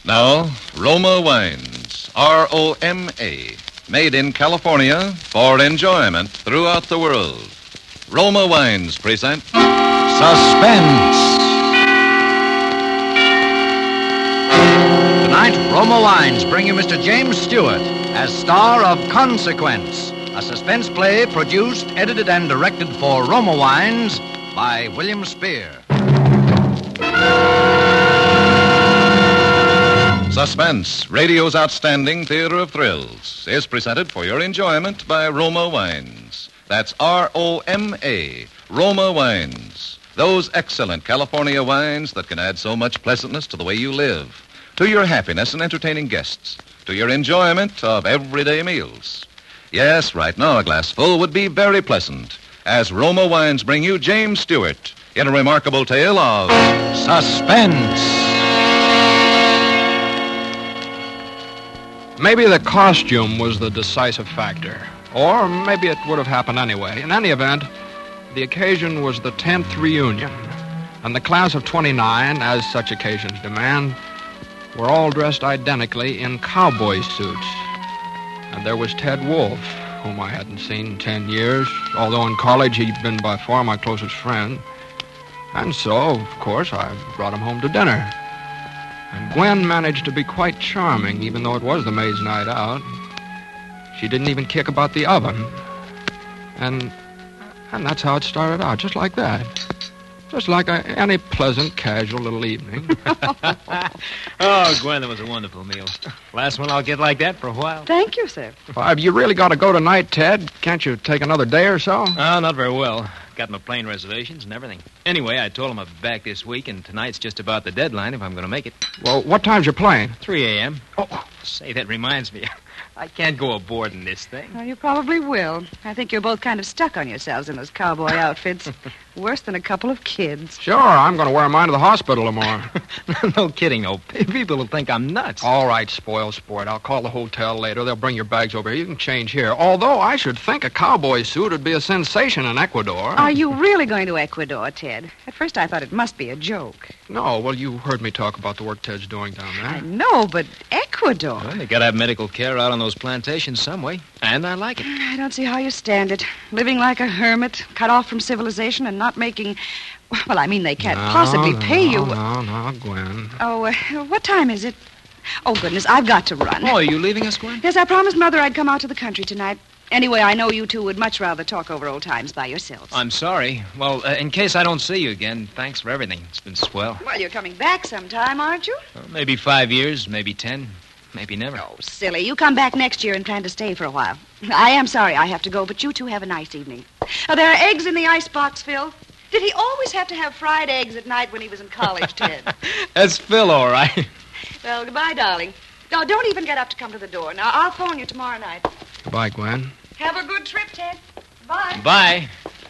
Now, Roma Wines, R-O-M-A, made in California for enjoyment throughout the world. Roma Wines present Suspense. Tonight, Roma Wines bring you Mr. James Stewart as star of Consequence, a suspense play produced, edited, and directed for Roma Wines by William Spear. Suspense, radio's outstanding theater of thrills, is presented for your enjoyment by Roma Wines. That's R-O-M-A, Roma Wines. Those excellent California wines that can add so much pleasantness to the way you live, to your happiness in entertaining guests, to your enjoyment of everyday meals. Yes, right now a glass full would be very pleasant, as Roma Wines bring you James Stewart in a remarkable tale of suspense. Maybe the costume was the decisive factor. Or maybe it would have happened anyway. In any event, the occasion was the 10th reunion. And the class of 29, as such occasions demand, were all dressed identically in cowboy suits. And there was Ted Wolfe, whom I hadn't seen in 10 years, although in college he'd been by far my closest friend. And so, of course, I brought him home to dinner. And Gwen managed to be quite charming, even though it was the maid's night out. She didn't even kick about the oven. And that's how it started out, just like that. Just like any pleasant, casual little evening. Oh, Gwen, that was a wonderful meal. Last one I'll get like that for a while. Thank you, sir. Well, have you really got to go tonight, Ted? Can't you take another day or so? Oh, not very well. Got my plane reservations and everything. Anyway, I told him I'd be back this week, and tonight's just about the deadline if I'm going to make it. Well, what time's your plane? 3 a.m. Oh. Say, that reminds me. I can't go aboard in this thing. Well, you probably will. I think you're both kind of stuck on yourselves in those cowboy outfits. Worse than a couple of kids. Sure, I'm going to wear mine to the hospital tomorrow. No kidding, no. People will think I'm nuts. All right, spoil sport. I'll call the hotel later. They'll bring your bags over here. You can change here. Although I should think a cowboy suit would be a sensation in Ecuador. Are you really going to Ecuador, Ted? At first I thought it must be a joke. No, well, you heard me talk about the work Ted's doing down there. I know, but Ecuador? Well, they got to have medical care out on those plantations some way, and I like it. I don't see how you stand it. Living like a hermit, cut off from civilization, and not making... Well, I mean, they can't possibly pay you... No, Gwen. Oh, what time is it? Oh, goodness, I've got to run. Oh, are you leaving us, Gwen? Yes, I promised Mother I'd come out to the country tonight. Anyway, I know you two would much rather talk over old times by yourselves. I'm sorry. Well, in case I don't see you again, thanks for everything. It's been swell. Well, you're coming back sometime, aren't you? Well, maybe 5 years, maybe 10, maybe never. Oh, silly. You come back next year and plan to stay for a while. I am sorry I have to go, but you two have a nice evening. Oh, there are eggs in the icebox, Phil. Did he always have to have fried eggs at night when he was in college, Ted? That's Phil, all right. Well, goodbye, darling. No, don't even get up to come to the door. Now, I'll phone you tomorrow night. Goodbye, Gwen. Have a good trip, Ted. Bye. Bye.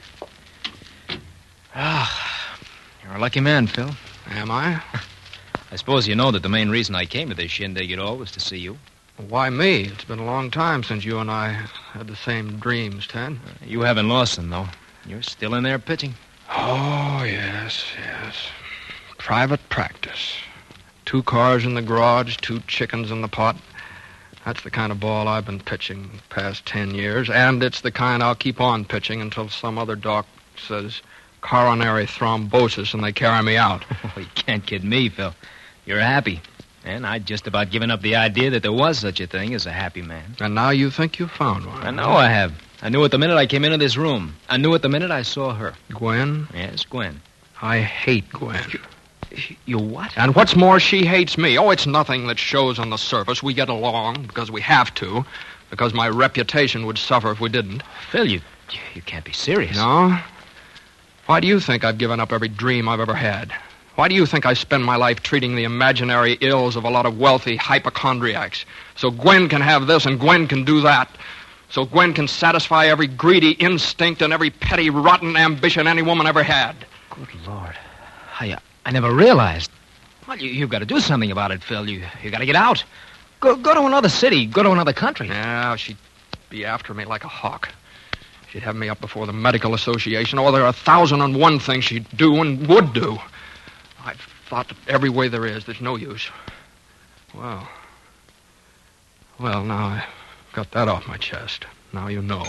Ah, you're a lucky man, Phil. Am I? I suppose you know that the main reason I came to this shindig at all was to see you. Why me? It's been a long time since you and I had the same dreams, Ted. You haven't lost them, though. You're still in there pitching. Oh, yes. Private practice. 2 cars in the garage, 2 chickens in the pot. That's the kind of ball I've been pitching the past 10 years, and it's the kind I'll keep on pitching until some other doc says coronary thrombosis and they carry me out. Oh, you can't kid me, Phil. You're happy. And I'd just about given up the idea that there was such a thing as a happy man. And now you think you've found one. I know I have. I knew it the minute I came into this room. I knew it the minute I saw her. Gwen? Yes, Gwen. I hate Gwen. You what? And what's more, she hates me. Oh, it's nothing that shows on the surface. We get along because we have to, because my reputation would suffer if we didn't. Phil, you can't be serious. No? Why do you think I've given up every dream I've ever had? Why do you think I spend my life treating the imaginary ills of a lot of wealthy hypochondriacs? So Gwen can have this and Gwen can do that. So Gwen can satisfy every greedy instinct and every petty, rotten ambition any woman ever had. Good Lord. I never realized. Well, you've got to do something about it, Phil. You got to get out. Go to another city. Go to another country. Yeah, she'd be after me like a hawk. She'd have me up before the medical association. Oh, there are 1,001 things she'd do and would do. I've thought of every way there's no use. Well, now I got that off my chest. Now you know.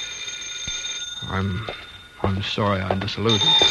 I'm sorry I disillusioned you.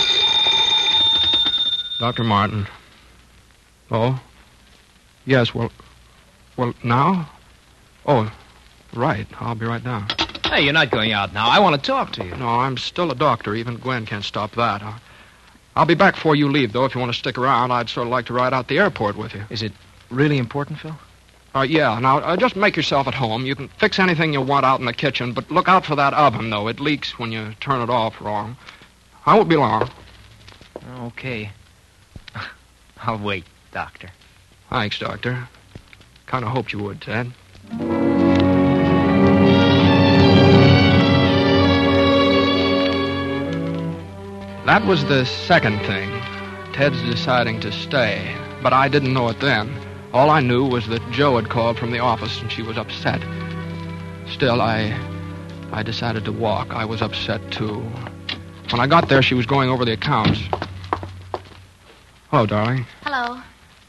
Dr. Martin. Oh? Yes, well, now? Oh, right. I'll be right down. Hey, you're not going out now. I want to talk to you. No, I'm still a doctor. Even Gwen can't stop that. I'll be back before you leave, though. If you want to stick around, I'd sort of like to ride out the airport with you. Is it really important, Phil? Yeah. Now, just make yourself at home. You can fix anything you want out in the kitchen, but look out for that oven, though. It leaks when you turn it off wrong. I won't be long. Okay. I'll wait, Doctor. Thanks, Doctor. Kind of hoped you would, Ted. That was the second thing, Ted's deciding to stay. But I didn't know it then. All I knew was that Joe had called from the office and she was upset. Still, I decided to walk. I was upset, too. When I got there, she was going over the accounts. Hello, darling. Hello.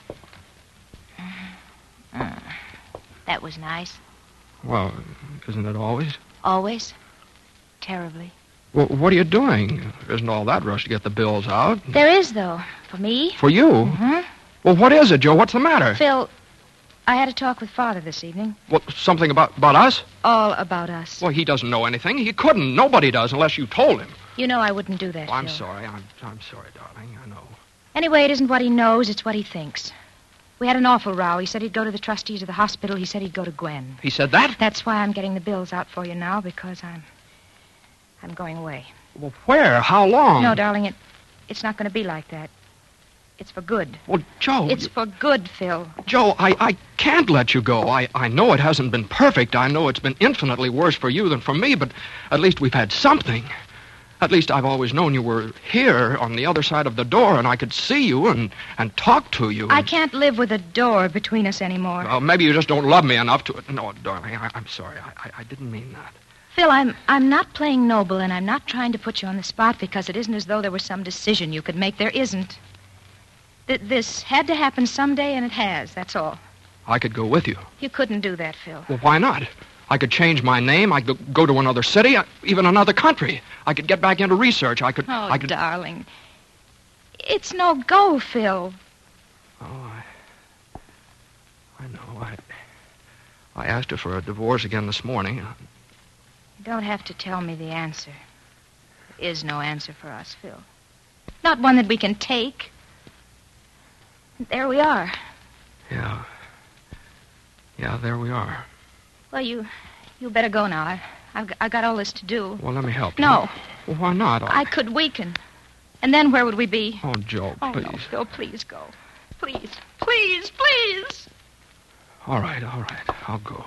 That was nice. Well, isn't it always? Always. Terribly. Well, what are you doing? There isn't all that rush to get the bills out. There is, though. For me. For you? Mm-hmm. Well, what is it, Joe? What's the matter? Phil, I had a talk with Father this evening. What, something about us? All about us. Well, he doesn't know anything. He couldn't. Nobody does unless you told him. You know I wouldn't do that, I'm Phil. sorry. I'm sorry, darling. I know. Anyway, it isn't what he knows, it's what he thinks. We had an awful row. He said he'd go to the trustees of the hospital. He said he'd go to Gwen. He said that? That's why I'm getting the bills out for you now, because I'm going away. Well, where? How long? No, darling, it's not going to be like that. It's for good. Well, Joe... It's for good, Phil. Joe, I can't let you go. I know it hasn't been perfect. I know it's been infinitely worse for you than for me, but at least we've had something. At least I've always known you were here on the other side of the door, and I could see you and talk to you. I can't live with a door between us anymore. Well, maybe you just don't love me enough to... No, darling, I'm sorry. I didn't mean that. Phil, I'm not playing noble, and I'm not trying to put you on the spot because it isn't as though there was some decision you could make. There isn't. This had to happen someday, and it has. That's all. I could go with you. You couldn't do that, Phil. Well, why not? I could change my name. I could go to another city, even another country. I could get back into research. I could... Darling. It's no go, Phil. Oh, I know. I asked her for a divorce again this morning. You don't have to tell me the answer. There is no answer for us, Phil. Not one that we can take. There we are. Yeah, there we are. Well, you better go now. I've got all this to do. Well, let me help you. No. Well, why not? I could weaken. And then where would we be? Oh, Joe, please. No, Phil, please go. Please, please, please. All right. I'll go.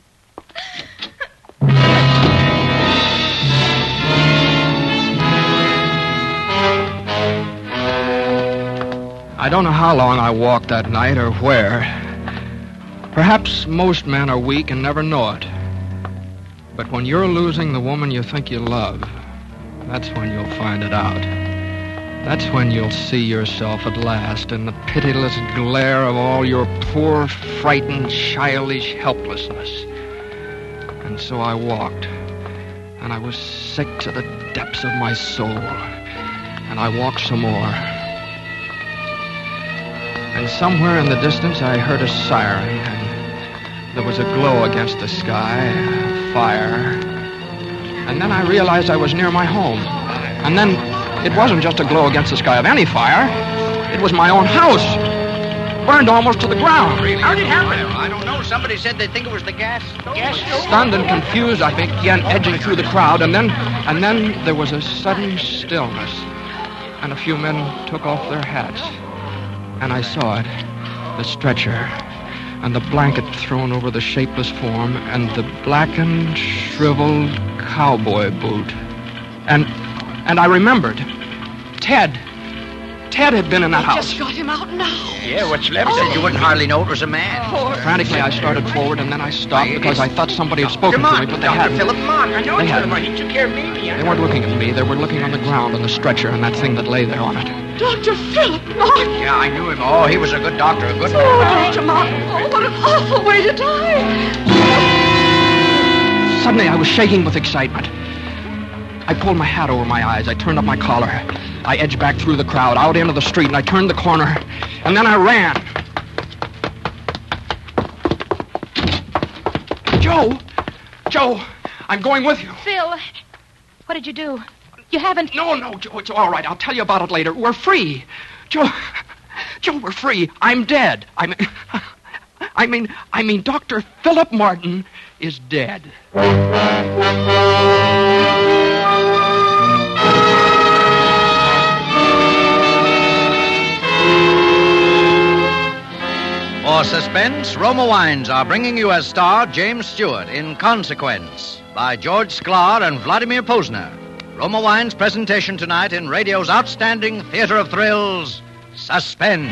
I don't know how long I walked that night or where. Perhaps most men are weak and never know it. But when you're losing the woman you think you love, that's when you'll find it out. That's when you'll see yourself at last in the pitiless glare of all your poor, frightened, childish helplessness. And so I walked, and I was sick to the depths of my soul. And I walked some more. And somewhere in the distance I heard a siren, and there was a glow against the sky, a fire. And then I realized I was near my home. And then it wasn't just a glow against the sky of any fire. It was my own house. Burned almost to the ground. How did it happen? I don't know. Somebody said they think it was the gas. Stunned and confused, I began edging through the crowd, and then there was a sudden stillness. And a few men took off their hats. And I saw it, the stretcher, and the blanket thrown over the shapeless form, and the blackened, shriveled cowboy boot. And I remembered. Ted had been in that house. Just got him out now. Yeah, what's left of it? You wouldn't hardly know it was a man. Frantically, I started forward, and then I stopped because I thought somebody had spoken to me, but they hadn't. Philip, come on. I know They it's hadn't. Philip. He took care of me. They weren't looking at me. They were looking on the ground, on the stretcher, and that thing that lay there on it. Dr. Philip Martin. Yeah, I knew him. Oh, he was a good doctor, a good Oh, man. Dr. Martin. Oh, what an awful way to die. Suddenly, I was shaking with excitement. I pulled my hat over my eyes. I turned up my collar. I edged back through the crowd, out into the street, and I turned the corner. And then I ran. Joe, I'm going with you. Phil, what did you do? You haven't... No, Joe, it's all right. I'll tell you about it later. We're free. Joe, we're free. I'm dead. I mean, Dr. Philip Martin is dead. For suspense, Roma Wines are bringing you as star James Stewart in Consequence by George Sklar and Vladimir Posner. Roma Wines' presentation tonight in radio's outstanding theater of thrills, Suspense.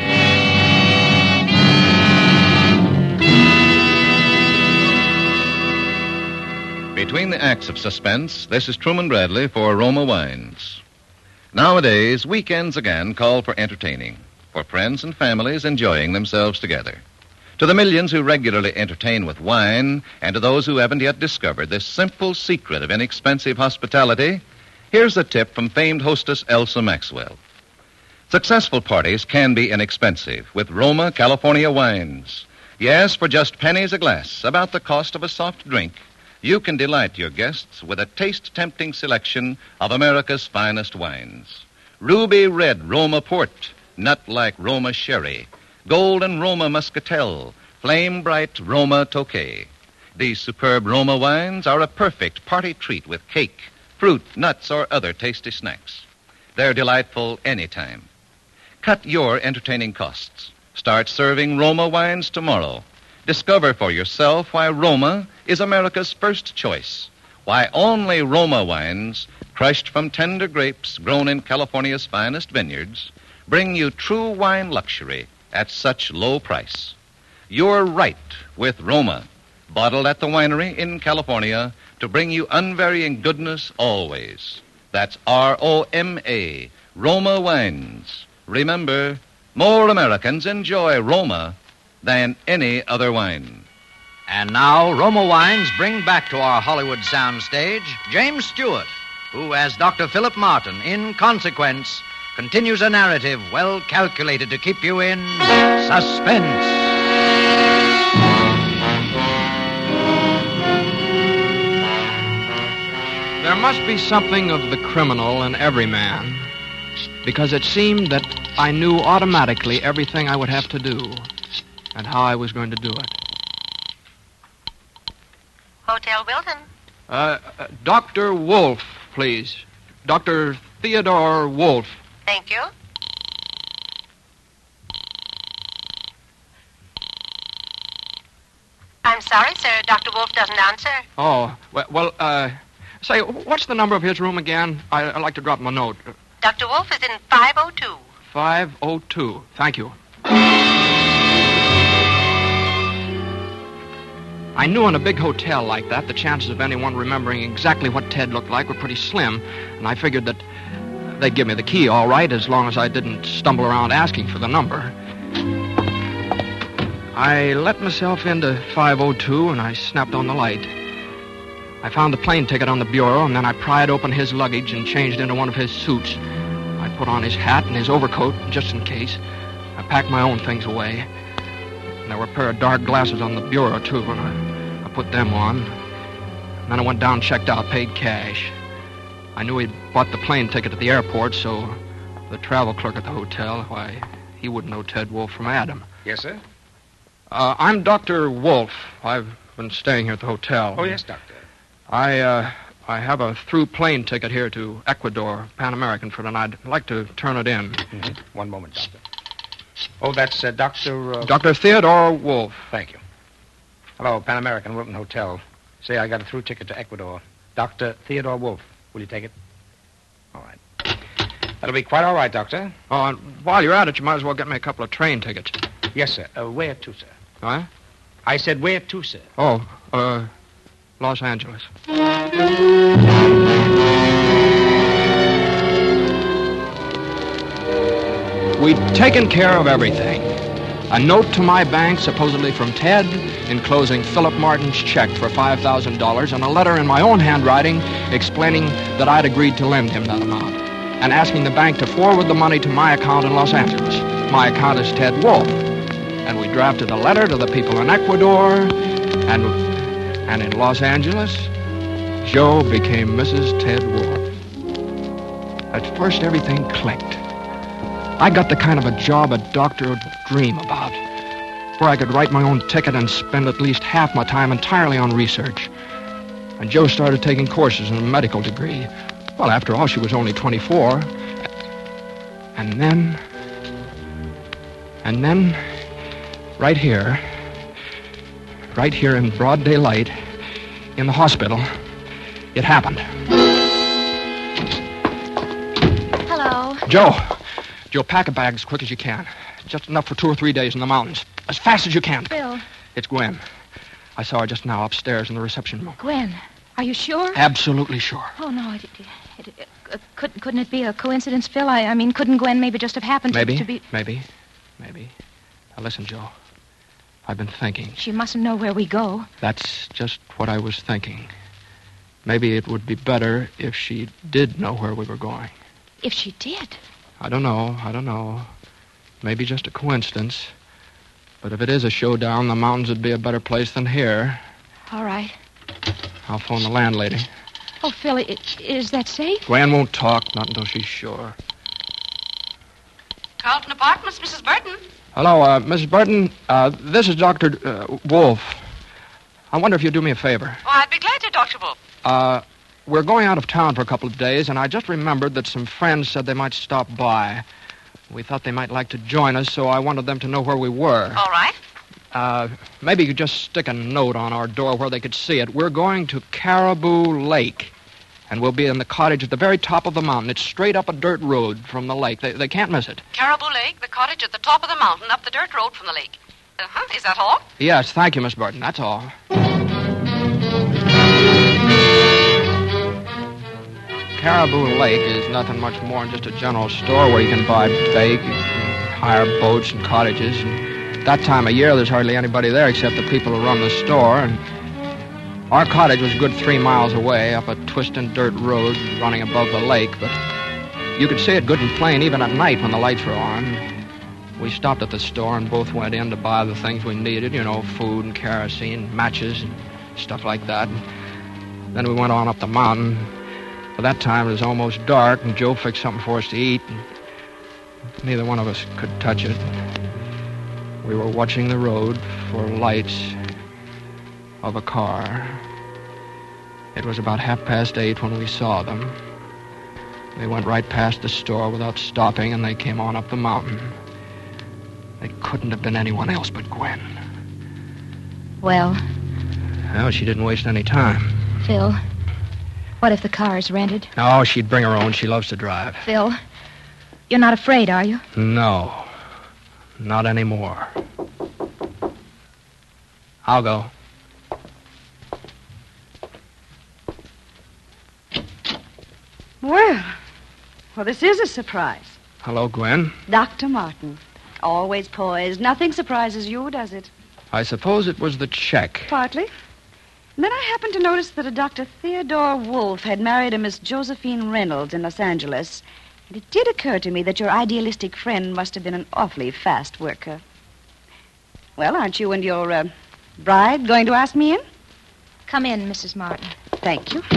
Between the acts of suspense, this is Truman Bradley for Roma Wines. Nowadays, weekends again call for entertaining, for friends and families enjoying themselves together. To the millions who regularly entertain with wine, and to those who haven't yet discovered this simple secret of inexpensive hospitality, here's a tip from famed hostess Elsa Maxwell. Successful parties can be inexpensive with Roma California wines. Yes, for just pennies a glass, about the cost of a soft drink, you can delight your guests with a taste-tempting selection of America's finest wines. Ruby red Roma port, nut-like Roma sherry, golden Roma muscatel, flame-bright Roma Tokay. These superb Roma wines are a perfect party treat with cake, fruit, nuts, or other tasty snacks. They're delightful anytime. Cut your entertaining costs. Start serving Roma wines tomorrow. Discover for yourself why Roma is America's first choice. Why only Roma wines, crushed from tender grapes grown in California's finest vineyards, bring you true wine luxury at such low price. You're right with Roma, bottled at the winery in California to bring you unvarying goodness always. That's R-O-M-A, Roma Wines. Remember, more Americans enjoy Roma than any other wine. And now, Roma Wines bring back to our Hollywood soundstage James Stewart, who, as Dr. Philip Martin, in Consequence, continues a narrative well calculated to keep you in suspense. There must be something of the criminal in every man, because it seemed that I knew automatically everything I would have to do and how I was going to do it. Hotel Wilton. Dr. Wolf, please. Dr. Theodore Wolf. Thank you. I'm sorry, sir. Dr. Wolf doesn't answer. Oh, say, what's the number of his room again? I'd like to drop him a note. Dr. Wolf is in 502. 502. Thank you. I knew in a big hotel like that, the chances of anyone remembering exactly what Ted looked like were pretty slim, and I figured that they'd give me the key all right as long as I didn't stumble around asking for the number. I let myself into 502, and I snapped on the light. I found the plane ticket on the bureau, and then I pried open his luggage and changed into one of his suits. I put on his hat and his overcoat, just in case. I packed my own things away. And there were a pair of dark glasses on the bureau, too, and I put them on. And then I went down, checked out, paid cash. I knew he'd bought the plane ticket at the airport, so the travel clerk at the hotel, why, he wouldn't know Ted Wolf from Adam. Yes, sir? I'm Dr. Wolf. I've been staying here at the hotel. Oh, yes, doctor. I have a through plane ticket here to Ecuador, Pan American, for tonight. I'd like to turn it in. Mm-hmm. One moment, doctor. Oh, that's Dr. Dr. Theodore Wolf. Thank you. Hello, Pan American, Wilton Hotel. Say I got a through ticket to Ecuador. Dr. Theodore Wolf. Will you take it? All right. That'll be quite all right, doctor. Oh, and while you're at it, you might as well get me a couple of train tickets. Yes, sir. Where to, sir? Huh? I said where to, sir. Oh, Los Angeles. We'd taken care of everything. A note to my bank, supposedly from Ted, enclosing Philip Martin's check for $5,000, and a letter in my own handwriting explaining that I'd agreed to lend him that amount, and asking the bank to forward the money to my account in Los Angeles. My account is Ted Wolf. And we drafted a letter to the people in Ecuador, and in Los Angeles, Joe became Mrs. Ted Wolf. At first, everything clicked. I got the kind of a job a doctor would dream about, where I could write my own ticket and spend at least half my time entirely on research. And Joe started taking courses in a medical degree. Well, after all, she was only 24. And then, right here in broad daylight, in the hospital, it happened. Hello. Joe, pack a bag as quick as you can. Just enough for 2 or 3 days in the mountains. As fast as you can. Phil. It's Gwen. I saw her just now upstairs in the reception room. Gwen, are you sure? Absolutely sure. Oh, no, couldn't it be a coincidence, Phil? I mean, couldn't Gwen maybe just have happened to be... Maybe. Now, listen, Joe. I've been thinking. She mustn't know where we go. That's just what I was thinking. Maybe it would be better if she did know where we were going. If she did? I don't know. Maybe just a coincidence. But if it is a showdown, the mountains would be a better place than here. All right. I'll phone the landlady. Oh, Phil, is that safe? Gwen won't talk, not until she's sure. Carlton Apartments, Mrs. Burton. Hello, Mrs. Burton. This is Dr. Wolf. I wonder if you'd do me a favor. Oh, I'd be glad to, Dr. Wolf. We're going out of town for a couple of days, and I just remembered that some friends said they might stop by. We thought they might like to join us, so I wanted them to know where we were. All right. Maybe you could just stick a note on our door where they could see it. We're going to Caribou Lake, and we'll be in the cottage at the very top of the mountain. It's straight up a dirt road from the lake. They can't miss it. Caribou Lake, the cottage at the top of the mountain, up the dirt road from the lake. Is that all? Yes, thank you, Miss Burton. That's all. Caribou Lake is nothing much more than just a general store where you can buy bake, hire boats and cottages. And that time of year, there's hardly anybody there except the people who run the store. And our cottage was a good 3 miles away up a twisting dirt road running above the lake. But you could see it good and plain even at night when the lights were on. We stopped at the store and both went in to buy the things we needed, food and kerosene, matches and stuff like that. And then we went on up the mountain. By that time, it was almost dark, and Joe fixed something for us to eat, and neither one of us could touch it. We were watching the road for lights of a car. It was about 8:30 when we saw them. They went right past the store without stopping, and they came on up the mountain. They couldn't have been anyone else but Gwen. Well, she didn't waste any time. Phil, what if the car is rented? No, she'd bring her own. She loves to drive. Phil, you're not afraid, are you? No, not anymore. I'll go. Well, this is a surprise. Hello, Gwen. Dr. Martin. Always poised. Nothing surprises you, does it? I suppose it was the check. Partly. And then I happened to notice that a Dr. Theodore Wolf had married a Miss Josephine Reynolds in Los Angeles. And it did occur to me that your idealistic friend must have been an awfully fast worker. Well, aren't you and your bride going to ask me in? Come in, Mrs. Martin. Thank you.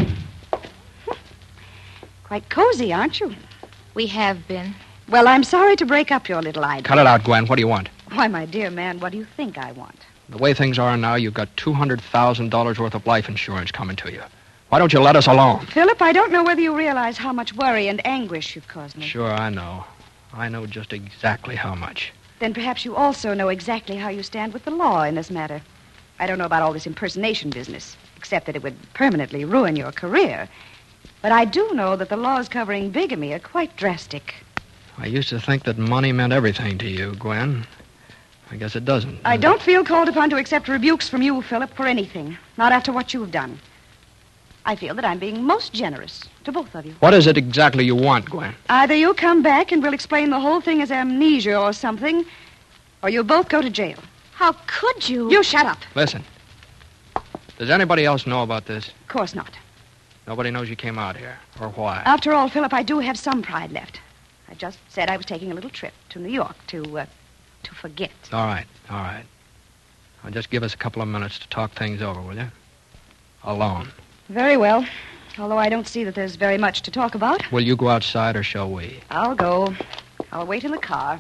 Quite cozy, aren't you? We have been. Well, I'm sorry to break up your little idyll. Cut it out, Gwen. What do you want? Why, my dear man, what do you think I want? The way things are now, you've got $200,000 worth of life insurance coming to you. Why don't you let us alone? Philip, I don't know whether you realize how much worry and anguish you've caused me. Sure, I know. I know just exactly how much. Then perhaps you also know exactly how you stand with the law in this matter. I don't know about all this impersonation business, except that it would permanently ruin your career. But I do know that the laws covering bigamy are quite drastic. I used to think that money meant everything to you, Gwen. I guess it doesn't. I don't feel called upon to accept rebukes from you, Philip, for anything. Not after what you've done. I feel that I'm being most generous to both of you. What is it exactly you want, Gwen? Either you come back and we'll explain the whole thing as amnesia or something, or you both go to jail. How could you? You shut up. Listen. Does anybody else know about this? Of course not. Nobody knows you came out here, or why. After all, Philip, I do have some pride left. I just said I was taking a little trip to New York to forget. All right. Now, just give us a couple of minutes to talk things over, will you? Alone. Very well. Although I don't see that there's very much to talk about. Will you go outside, or shall we? I'll go. I'll wait in the car.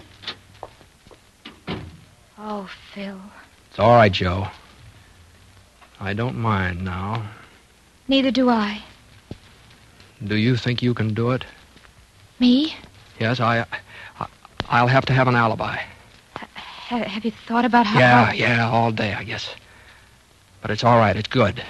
Oh, Phil. It's all right, Joe. I don't mind now. Neither do I. Do you think you can do it? Me? Yes, I'll have to have an alibi. Have you thought about how... Yeah, all day, I guess. But it's all right. It's good.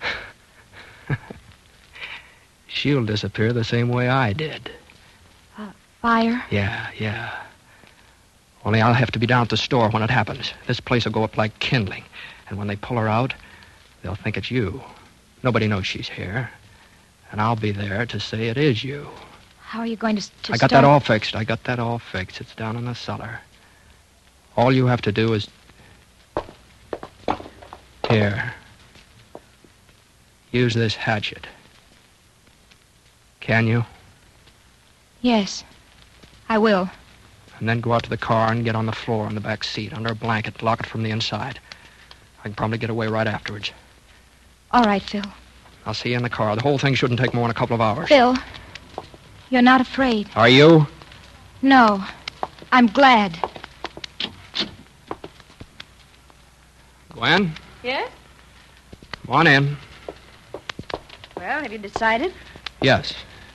She'll disappear the same way I did. Fire? Yeah. Only I'll have to be down at the store when it happens. This place will go up like kindling. And when they pull her out, they'll think it's you. Nobody knows she's here. And I'll be there to say it is you. How are you going to I got that all fixed. It's down in the cellar. All you have to do is... Here. Use this hatchet. Can you? Yes, I will. And then go out to the car and get on the floor in the back seat under a blanket. Lock it from the inside. I can probably get away right afterwards. All right, Phil. I'll see you in the car. The whole thing shouldn't take more than a couple of hours. Phil, you're not afraid. Are you? No. I'm glad. Gwen? Yes? Come on in. Well, have you decided? Yes.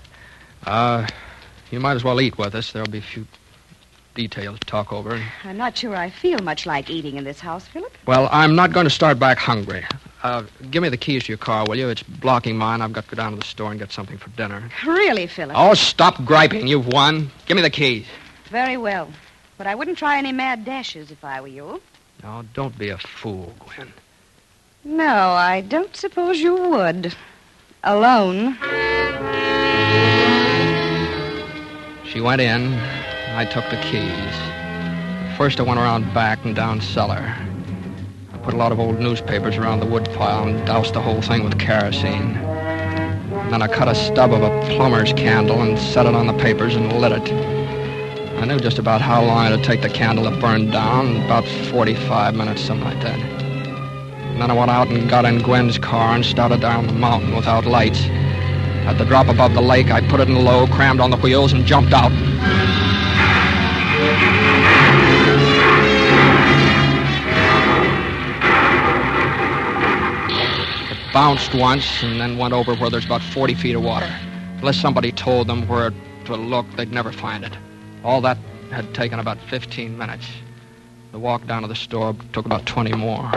You might as well eat with us. There'll be a few details to talk over. I'm not sure I feel much like eating in this house, Philip. Well, I'm not going to start back hungry. Give me the keys to your car, will you? It's blocking mine. I've got to go down to the store and get something for dinner. Really, Philip? Oh, stop griping. You've won. Give me the keys. Very well. But I wouldn't try any mad dashes if I were you. No, don't be a fool, Gwen. No, I don't suppose you would. Alone. She went in. I took the keys. First, I went around back and down cellar. I put a lot of old newspapers around the wood pile and doused the whole thing with kerosene. And then I cut a stub of a plumber's candle and set it on the papers and lit it. I knew just about how long it'd take the candle to burn down, about 45 minutes, something like that. And then I went out and got in Gwen's car and started down the mountain without lights. At the drop above the lake, I put it in low, crammed on the wheels, and jumped out. It bounced once and then went over where there's about 40 feet of water. Unless somebody told them where to look, they'd never find it. All that had taken about 15 minutes. The walk down to the store took about 20 more.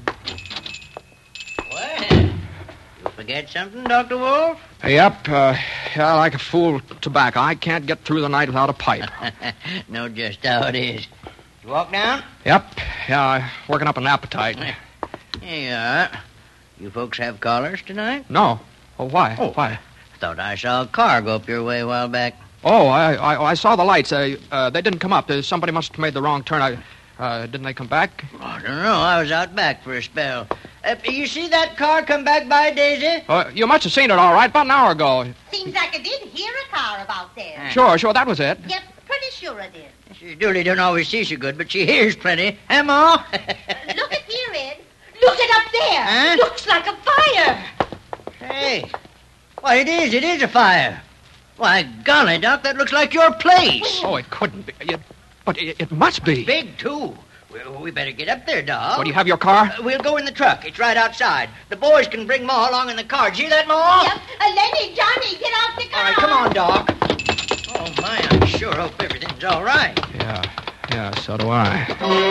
What? You forget something, Dr. Wolf? Yep. Like a fool tobacco. I can't get through the night without a pipe. Know just how it is. You walk down? Yep. Yeah, working up an appetite. Here you are. You folks have callers tonight? No. Oh, why? Oh. Why? I thought I saw a car go up your way a while back. Oh, I saw the lights. They didn't come up. Somebody must have made the wrong turn. Didn't they come back? I don't know. I was out back for a spell. You see that car come back by, Daisy? You must have seen it all right about an hour ago. Seems like I did hear a car about there. Sure, that was it. Yep, pretty sure I did. She Dooley don't always see so good, but she hears plenty. Huh, Ma? Look at here, Ed. Look it up there. Huh? Looks like a fire. Hey. Why, it is a fire. Why, golly, Doc, that looks like your place. Oh, it couldn't be. But it must be. Big, too. Well, we better get up there, Doc. What, do you have your car? We'll go in the truck. It's right outside. The boys can bring Ma along in the car. Did you hear that, Ma? Yep. Lenny, Johnny, get out the car. All right, come on, Doc. Oh, my, I sure hope everything's all right. Yeah, so do I.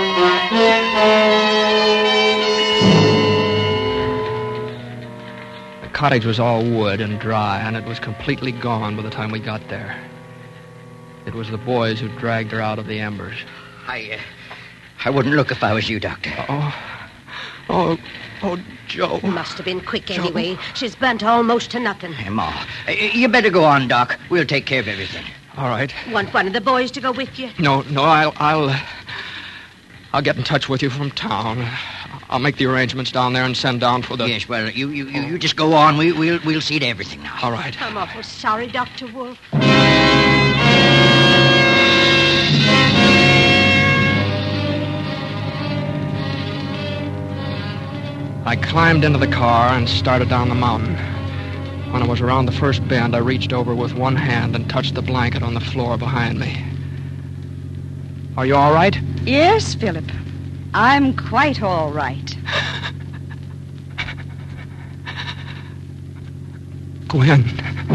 The cottage was all wood and dry, and it was completely gone by the time we got there. It was the boys who dragged her out of the embers. I wouldn't look if I was you, Doctor. Oh, Oh, Joe. Must have been quick anyway. She's burnt almost to nothing. Hey, Ma, you better go on, Doc. We'll take care of everything. All right. Want one of the boys to go with you? No, I'll get in touch with you from town. I'll make the arrangements down there and send down for the... Yes, well, you just go on. We'll see to everything now. All right. I'm awful sorry, Dr. Wolf. I climbed into the car and started down the mountain. When I was around the first bend, I reached over with one hand and touched the blanket on the floor behind me. Are you all right? Yes, Philip. I'm quite all right. Gwen.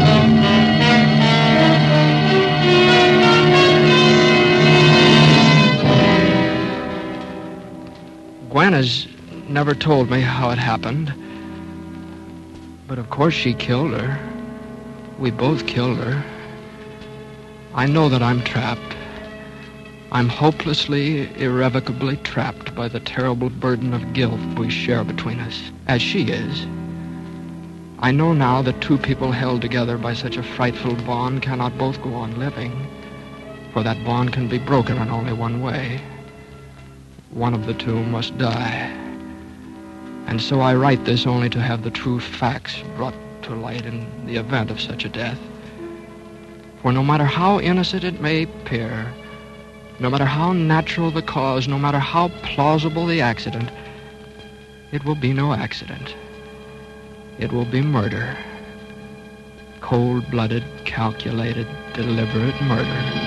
Gwen has never told me how it happened. But of course she killed her. We both killed her. I know that I'm trapped. I'm hopelessly, irrevocably trapped by the terrible burden of guilt we share between us, as she is. I know now that two people held together by such a frightful bond cannot both go on living, for that bond can be broken in only one way. One of the two must die. And so I write this only to have the true facts brought to light in the event of such a death. For no matter how innocent it may appear, no matter how natural the cause, no matter how plausible the accident, it will be no accident. It will be murder. Cold-blooded, calculated, deliberate murder.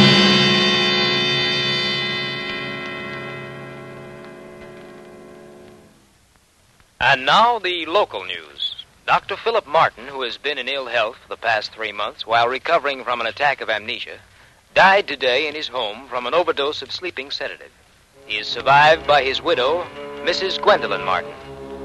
And now the local news. Dr. Philip Martin, who has been in ill health for the past 3 months while recovering from an attack of amnesia, died today in his home from an overdose of sleeping sedative. He is survived by his widow, Mrs. Gwendolyn Martin.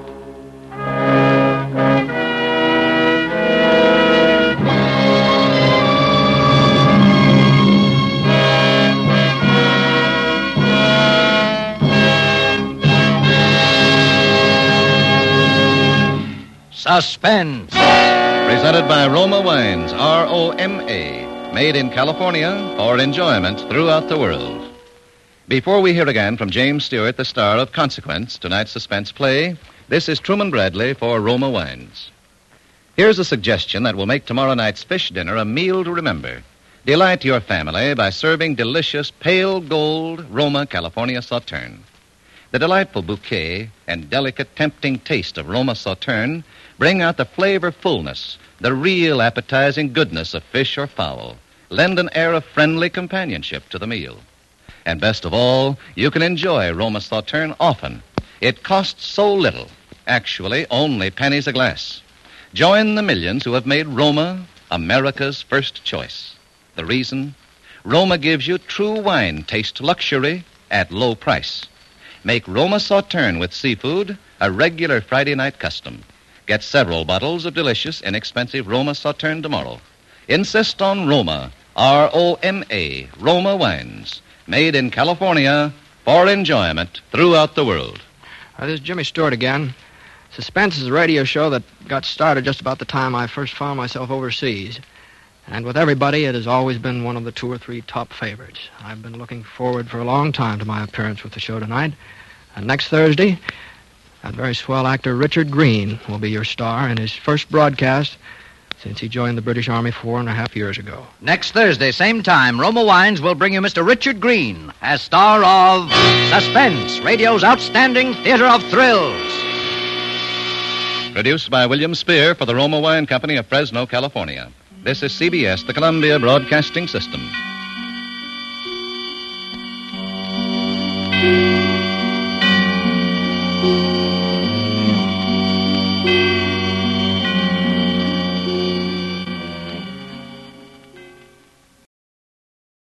Suspense. Presented by Roma Wines, R-O-M-A. Made in California for enjoyment throughout the world. Before we hear again from James Stewart, the star of Consequence, tonight's suspense play, this is Truman Bradley for Roma Wines. Here's a suggestion that will make tomorrow night's fish dinner a meal to remember. Delight your family by serving delicious pale gold Roma California Sauterne. The delightful bouquet and delicate, tempting taste of Roma Sauterne bring out the flavor fullness, the real appetizing goodness of fish or fowl. Lend an air of friendly companionship to the meal. And best of all, you can enjoy Roma Sauterne often. It costs so little, actually only pennies a glass. Join the millions who have made Roma America's first choice. The reason? Roma gives you true wine taste luxury at low price. Make Roma Sauterne with seafood a regular Friday night custom. Get several bottles of delicious, inexpensive Roma Sauterne tomorrow. Insist on Roma, R-O-M-A, Roma Wines, made in California for enjoyment throughout the world. This is Jimmy Stewart again. Suspense is a radio show that got started just about the time I first found myself overseas. And with everybody, it has always been one of the 2 or 3 top favorites. I've been looking forward for a long time to my appearance with the show tonight. And next Thursday, that very swell actor Richard Greene will be your star in his first broadcast since he joined the British Army 4.5 years ago. Next Thursday, same time, Roma Wines will bring you Mr. Richard Greene as star of Suspense, radio's outstanding theater of thrills. Produced by William Spear for the Roma Wine Company of Fresno, California. This is CBS, the Columbia Broadcasting System.